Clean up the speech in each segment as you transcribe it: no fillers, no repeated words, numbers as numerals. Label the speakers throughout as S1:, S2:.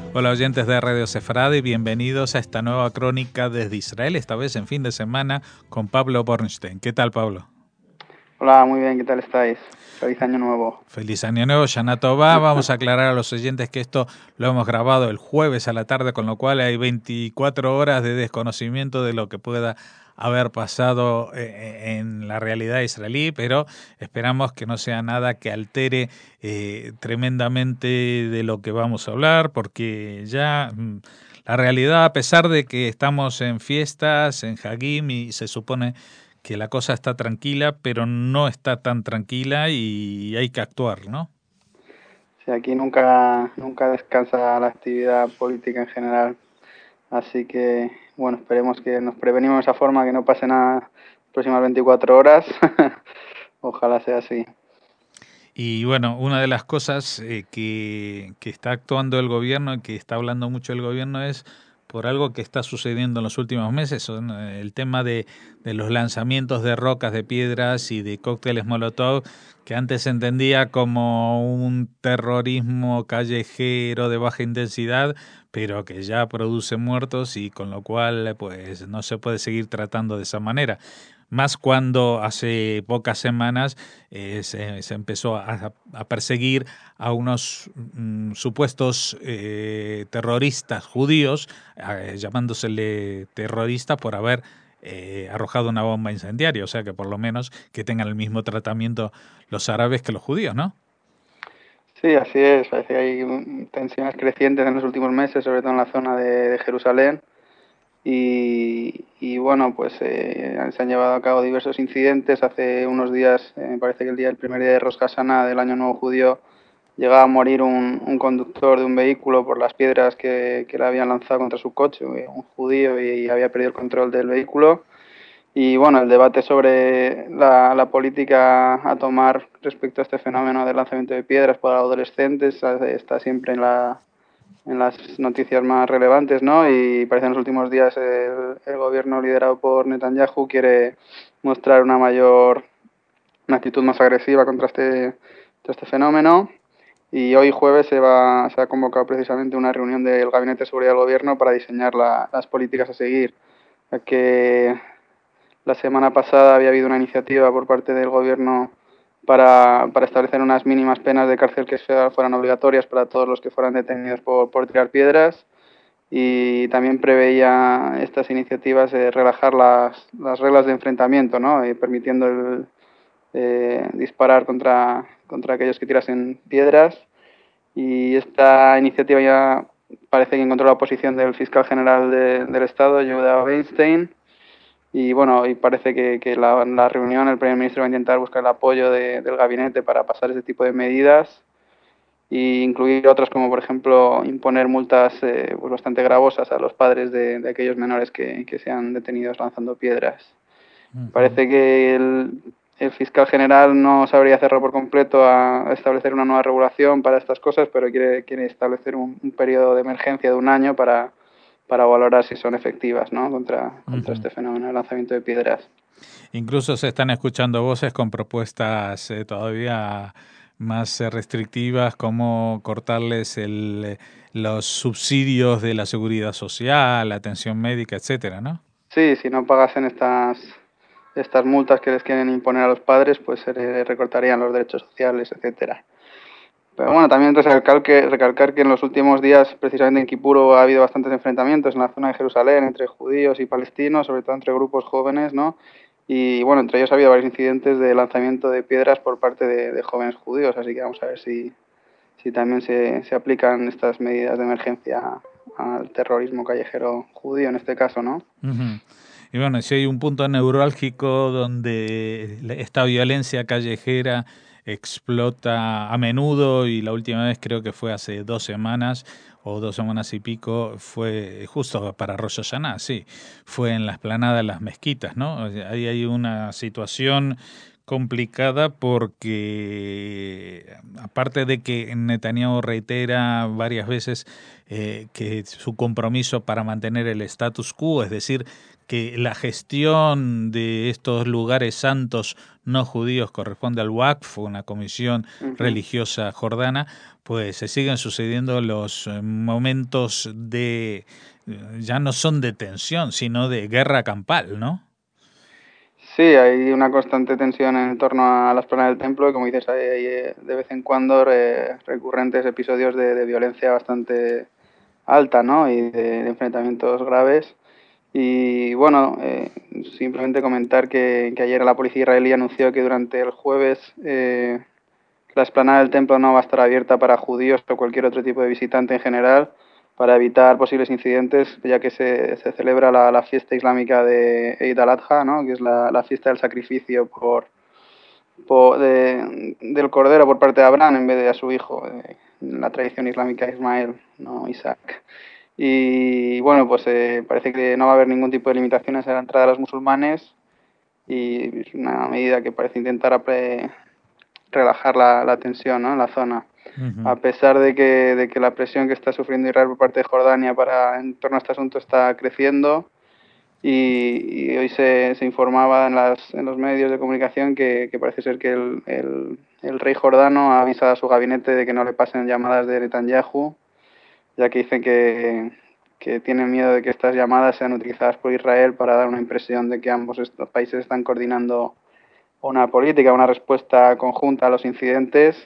S1: Hola oyentes de Radio Sefrade, bienvenidos a esta nueva crónica desde Israel, esta vez en fin de semana con Pablo Bornstein. ¿Qué tal, Pablo?
S2: Hola, muy bien, ¿qué tal estáis? Feliz año nuevo.
S1: Feliz año nuevo, Shana Tová. Vamos a aclarar a los oyentes que esto lo hemos grabado el jueves a la tarde, con lo cual hay 24 horas de desconocimiento de lo que pueda haber pasado en la realidad israelí, pero esperamos que no sea nada que altere tremendamente de lo que vamos a hablar, porque ya la realidad, a pesar de que estamos en fiestas, en Hagim, y se supone que la cosa está tranquila, pero no está tan tranquila y hay que actuar, ¿no?
S2: Sí, aquí nunca descansa la actividad política en general, así que, bueno, esperemos que nos prevenimos de esa forma, que no pase nada las próximas 24 horas. Ojalá sea así.
S1: Y bueno, una de las cosas que está actuando el gobierno y que está hablando mucho el gobierno es por algo que está sucediendo en los últimos meses, son el tema de los lanzamientos de rocas, de piedras y de cócteles Molotov, que antes se entendía como un terrorismo callejero de baja intensidad, pero que ya produce muertos y con lo cual pues no se puede seguir tratando de esa manera. Más cuando hace pocas semanas se empezó a perseguir a unos supuestos terroristas judíos, llamándosele terroristas por haber arrojado una bomba incendiaria, o sea que por lo menos que tengan el mismo tratamiento los árabes que los judíos, ¿no?
S2: Sí, así es. Parece que hay tensiones crecientes en los últimos meses, sobre todo en la zona de Jerusalén. Y bueno, pues se han llevado a cabo diversos incidentes. Hace unos días, me parece que el primer día de Rosh Hashanah del Año Nuevo Judío, llegaba a morir un conductor de un vehículo por las piedras que le habían lanzado contra su coche, un judío, y había perdido el control del vehículo. Y bueno, el debate sobre la política a tomar respecto a este fenómeno del lanzamiento de piedras por adolescentes está siempre en las noticias más relevantes, ¿no? Y parece que en los últimos días el gobierno liderado por Netanyahu quiere mostrar una actitud más agresiva contra este fenómeno. Y hoy jueves se ha convocado precisamente una reunión del Gabinete de Seguridad del Gobierno para diseñar las políticas a seguir, ya que la semana pasada había habido una iniciativa por parte del Gobierno para establecer unas mínimas penas de cárcel que fueran obligatorias para todos los que fueran detenidos por tirar piedras, y también preveía estas iniciativas relajar las reglas de enfrentamiento, ¿no? Permitiendo disparar contra aquellos que tirasen piedras. Y esta iniciativa ya parece que encontró la oposición del fiscal general del Estado, Yehuda Weinstein. Y bueno, y parece que la reunión, el primer ministro va a intentar buscar el apoyo del gabinete para pasar ese tipo de medidas, e incluir otras, como por ejemplo imponer multas pues bastante gravosas a los padres de aquellos menores que sean detenidos lanzando piedras.
S1: Ujú.
S2: Parece que el fiscal general no sabría cerrar por completo a establecer una nueva regulación para estas cosas, pero quiere establecer un periodo de emergencia de un año para valorar si son efectivas, ¿no? Contra
S1: Ujú.
S2: este fenómeno de lanzamiento de piedras.
S1: Incluso se están escuchando voces con propuestas todavía más restrictivas, como cortarles los subsidios de la seguridad social, la atención médica, etcétera, ¿no?
S2: Sí, si no pagasen estas multas que les quieren imponer a los padres, pues se les recortarían los derechos sociales, etcétera. Pero bueno, también recalcar que en los últimos días, precisamente en Kipur, ha habido bastantes enfrentamientos en la zona de Jerusalén entre judíos y palestinos, sobre todo entre grupos jóvenes, ¿no? Y bueno, entre ellos ha habido varios incidentes de lanzamiento de piedras por parte de jóvenes judíos, así que vamos a ver si también se aplican estas medidas de emergencia al terrorismo callejero judío en este caso, ¿no?
S1: Ujú. Y bueno, si hay un punto neurálgico donde esta violencia callejera explota a menudo, y la última vez creo que fue hace 2 semanas o 2 semanas y pico, fue justo para Rosh Hashanah, sí, fue en la explanada de las mezquitas, ¿no? O sea, ahí hay una situación complicada porque aparte de que Netanyahu reitera varias veces que su compromiso para mantener el status quo, es decir, que la gestión de estos lugares santos no judíos corresponde al Waqf, una comisión religiosa jordana, pues se siguen sucediendo los momentos de, ya no son de tensión, sino de guerra campal, ¿no?
S2: Sí, hay una constante tensión en torno a las planas del templo y, como dices, hay de vez en cuando recurrentes episodios de violencia bastante alta, ¿no? Y de enfrentamientos graves. Y bueno, simplemente comentar que ayer la policía israelí anunció que durante el jueves la explanada del templo no va a estar abierta para judíos o cualquier otro tipo de visitante en general, para evitar posibles incidentes, ya que se celebra la fiesta islámica de Eid al-Adha, ¿no? Que es la fiesta del sacrificio del cordero por parte de Abraham en vez de a su hijo, en la tradición islámica Ismael, no Isaac. Y bueno, pues parece que no va a haber ningún tipo de limitaciones a la entrada de los musulmanes, y es una medida que parece intentar relajar la tensión, ¿no?, en la zona. A pesar de que la presión que está sufriendo Israel por parte de Jordania en torno a este asunto está creciendo, y hoy se informaba en los medios de comunicación que parece ser que el rey jordano ha avisado a su gabinete de que no le pasen llamadas de Netanyahu, ya que dicen que tienen miedo de que estas llamadas sean utilizadas por Israel para dar una impresión de que ambos estos países están coordinando una política, una respuesta conjunta a los incidentes.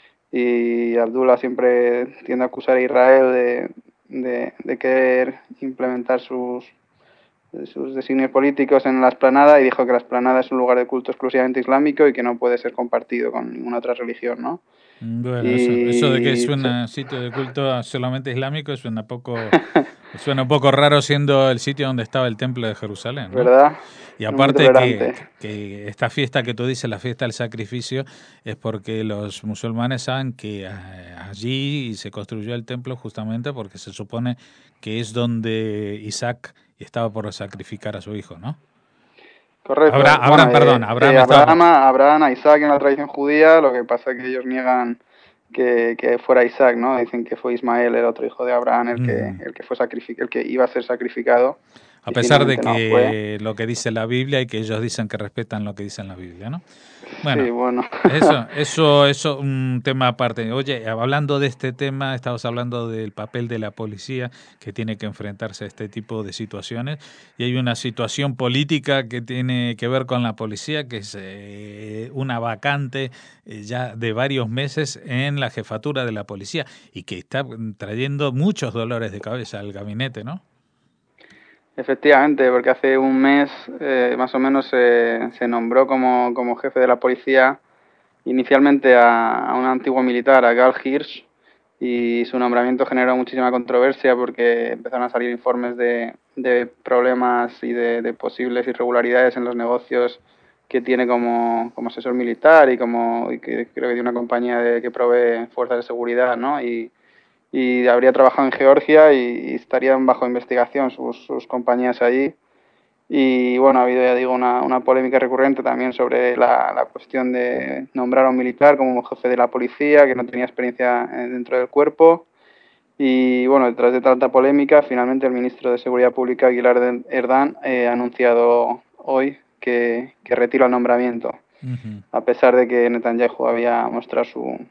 S2: Y Abdullah siempre tiende a acusar a Israel de querer implementar sus designios políticos en la explanada, y dijo que la explanada es un lugar de culto exclusivamente islámico y que no puede ser compartido con ninguna otra religión, ¿no?
S1: Bueno, eso de que es
S2: Y
S1: un sitio de culto solamente islámico suena un poco raro, siendo el sitio donde estaba el templo de Jerusalén, ¿no?
S2: ¿verdad?
S1: Y
S2: Es muy
S1: aparte
S2: tolerante.
S1: que esta fiesta que tú dices, la fiesta del sacrificio, es porque los musulmanes saben que allí se construyó el templo justamente porque se supone que es donde Isaac estaba por sacrificar a su hijo, ¿no?
S2: Correcto. Bueno,
S1: Abraham estaba por...
S2: Abraham, a Isaac en la tradición judía. Lo que pasa es que ellos niegan que fuera Isaac, ¿no? Dicen que fue Ismael, el otro hijo de Abraham, el que fue el que iba a ser sacrificado,
S1: A
S2: y
S1: pesar de
S2: finalmente no fue.
S1: que lo que dice la Biblia y que ellos dicen que respetan lo que dice la Biblia, ¿no?
S2: Sí,
S1: Bueno,
S2: bueno.
S1: eso, un tema aparte. Oye, hablando de este tema, estamos hablando del papel de la policía que tiene que enfrentarse a este tipo de situaciones, y hay una situación política que tiene que ver con la policía, que es una vacante ya de varios meses en la jefatura de la policía y que está trayendo muchos dolores de cabeza al gabinete, ¿no?
S2: Efectivamente, porque hace un mes más o menos se nombró como jefe de la policía inicialmente a un antiguo militar, a Gal Hirsch, y su nombramiento generó muchísima controversia porque empezaron a salir informes de problemas y de posibles irregularidades en los negocios que tiene como asesor militar, y que creo que tiene una compañía que provee fuerzas de seguridad, ¿no? Y habría trabajado en Georgia, y estarían bajo investigación sus compañías allí. Y bueno, ha habido, ya digo, una polémica recurrente también sobre la cuestión de nombrar a un militar como jefe de la policía, que no tenía experiencia dentro del cuerpo. Y bueno, detrás de tanta polémica, finalmente el ministro de Seguridad Pública, Aguilar Erdán, ha anunciado hoy que retira el nombramiento, a pesar de que Netanyahu había mostrado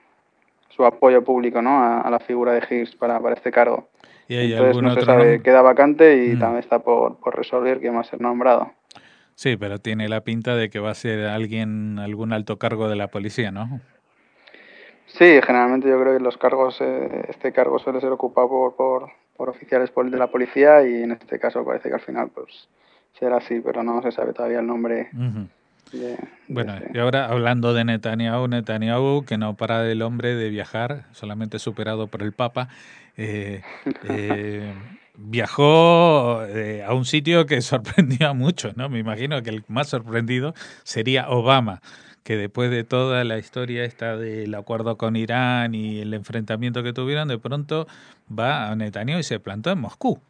S2: su apoyo público, ¿no?, a la figura de Hirsch para este cargo.
S1: ¿Y hay
S2: Entonces
S1: algún
S2: no se
S1: otro
S2: sabe,
S1: nombre?
S2: queda vacante, y también está por resolver quién va a ser nombrado.
S1: Sí, pero tiene la pinta de que va a ser algún alto cargo de la policía, ¿no?
S2: Sí, generalmente yo creo que este cargo suele ser ocupado por oficiales de la policía, y en este caso parece que al final pues será así, pero no se sabe todavía el nombre
S1: Ujú.
S2: de
S1: Bueno,
S2: ese.
S1: y ahora hablando de Netanyahu, que no para del hombre de viajar, solamente superado por el Papa, eh, eh, viajó a un sitio que sorprendió a muchos, ¿no? Me imagino que el más sorprendido sería Obama, que después de toda la historia esta del acuerdo con Irán y el enfrentamiento que tuvieron, de pronto va a Netanyahu y se plantó en Moscú.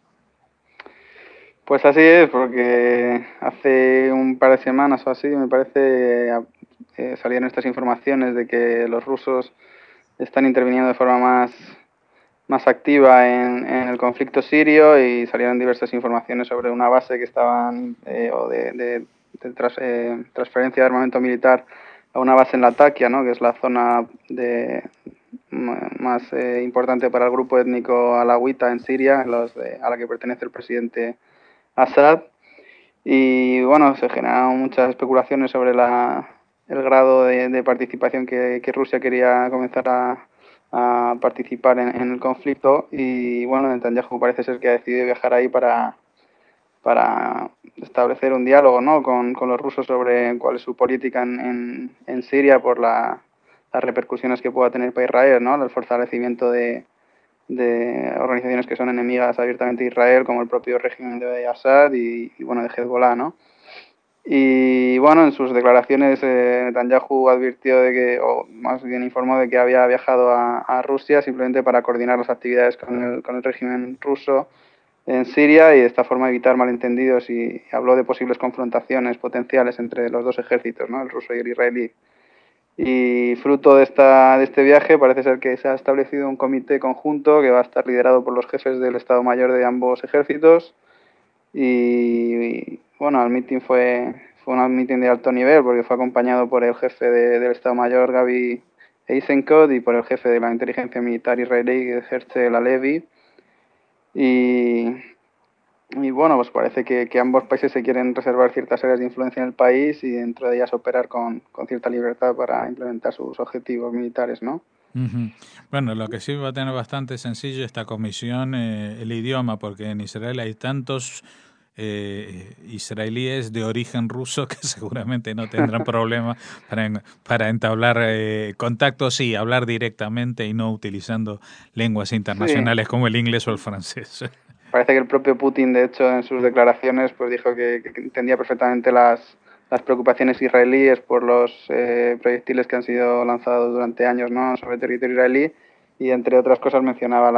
S2: Pues así es, porque hace un par de semanas o así, me parece, salieron estas informaciones de que los rusos están interviniendo de forma más activa en el conflicto sirio, y salieron diversas informaciones sobre una base que estaban transferencia de armamento militar a una base en Latakia, ¿no? Que es la zona más importante para el grupo étnico alawita en Siria, a la que pertenece el presidente Assad. Y bueno, se generaron muchas especulaciones sobre el grado de participación que Rusia quería comenzar a participar en el conflicto, y bueno, Netanyahu parece ser que ha decidido viajar ahí para establecer un diálogo, ¿no? con los rusos sobre cuál es su política en Siria por las repercusiones que pueda tener para Israel, ¿no? El fortalecimiento de organizaciones que son enemigas abiertamente de Israel, como el propio régimen de Assad y bueno, de Hezbollah, ¿no? Y bueno, en sus declaraciones Netanyahu advirtió o más bien informó de que había viajado a Rusia simplemente para coordinar las actividades con el régimen ruso en Siria, y de esta forma evitar malentendidos, y habló de posibles confrontaciones potenciales entre los dos ejércitos, ¿no? El ruso y el israelí. Y fruto de este viaje parece ser que se ha establecido un comité conjunto que va a estar liderado por los jefes del Estado Mayor de ambos ejércitos. Y bueno, el meeting fue un meeting de alto nivel porque fue acompañado por el jefe del Estado Mayor, Gaby Eisenkot, y por el jefe de la inteligencia militar israelí, Herzl Halevi. Y bueno, pues parece que ambos países se quieren reservar ciertas áreas de influencia en el país, y dentro de ellas operar con cierta libertad para implementar sus objetivos militares, ¿no?
S1: Uh-huh. Bueno, lo que sí va a tener bastante sencillo esta comisión, el idioma, porque en Israel hay tantos israelíes de origen ruso que seguramente no tendrán problema para entablar contactos y hablar directamente y no utilizando lenguas internacionales
S2: Sí.
S1: como el inglés o el francés.
S2: Parece que el propio Putin, de hecho, en sus declaraciones, pues dijo que entendía perfectamente las preocupaciones israelíes por los proyectiles que han sido lanzados durante años, ¿no?, sobre territorio israelí, y entre otras cosas mencionaba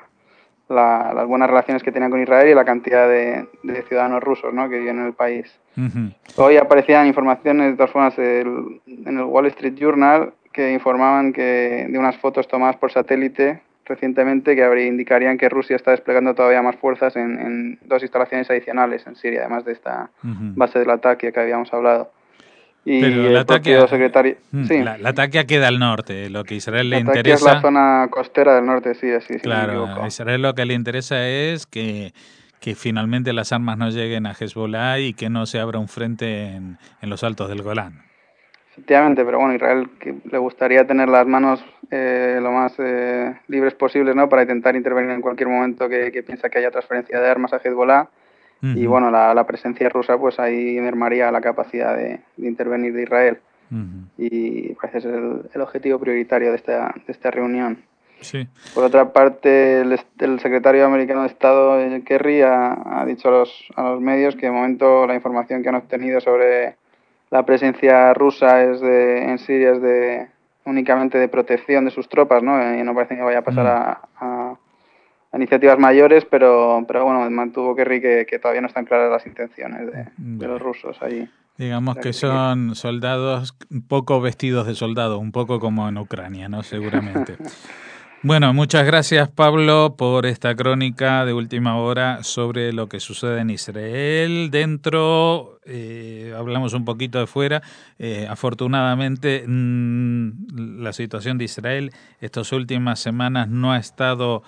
S2: las buenas relaciones que tenían con Israel y la cantidad de ciudadanos rusos, ¿no?, que viven en el país. Uh-huh. Hoy aparecían informaciones, de todas formas, en el Wall Street Journal, que informaban de unas fotos tomadas por satélite recientemente que indicarían que Rusia está desplegando todavía más fuerzas en dos instalaciones adicionales en Siria, además de esta base del ataque que habíamos hablado. Y
S1: pero
S2: el propio secretario...
S1: Sí. La Latakia queda al norte, lo que a Israel le interesa...
S2: es la zona costera del norte, sí,
S1: claro, si no me equivoco. A Israel lo que le interesa es que finalmente las armas no lleguen a Hezbollah y que no se abra un frente en los altos del Golán.
S2: Efectivamente, pero bueno, Israel le gustaría tener las manos lo más libres posibles, ¿no?, para intentar intervenir en cualquier momento que piensa que haya transferencia de armas a Hezbollah. Uh-huh. Y bueno, la presencia rusa pues ahí mermaría la capacidad de intervenir de Israel. Uh-huh. Y parece ser el objetivo prioritario de esta reunión.
S1: Sí.
S2: Por otra parte, el secretario americano de Estado, Kerry, ha dicho a los medios que de momento la información que han obtenido sobre la presencia rusa en Siria es únicamente de protección de sus tropas, ¿no? Y no parece que vaya a pasar a iniciativas mayores, pero bueno, mantuvo Kerry que todavía no están claras las intenciones de los rusos ahí.
S1: Digamos que son soldados poco vestidos de soldado, un poco como en Ucrania, ¿no? Seguramente. Bueno, muchas gracias, Pablo, por esta crónica de última hora sobre lo que sucede en Israel. Dentro, hablamos un poquito de fuera. Afortunadamente, la situación de Israel estas últimas semanas no ha estado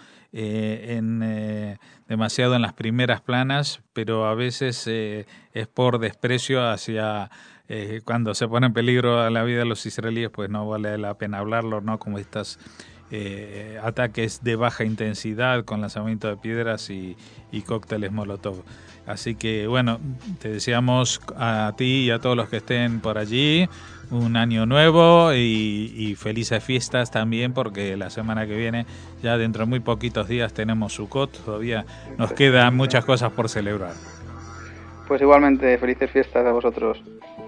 S1: demasiado en las primeras planas, pero a veces es por desprecio hacia... cuando se pone en peligro a la vida de los israelíes, pues no vale la pena hablarlo, ¿no? Como estas... ataques de baja intensidad con lanzamiento de piedras y cócteles Molotov. Así que bueno, te deseamos a ti y a todos los que estén por allí un año nuevo y felices fiestas también, porque la semana que viene, ya dentro de muy poquitos días, tenemos Sukkot. Todavía nos quedan muchas cosas por celebrar.
S2: Pues igualmente, felices fiestas a vosotros.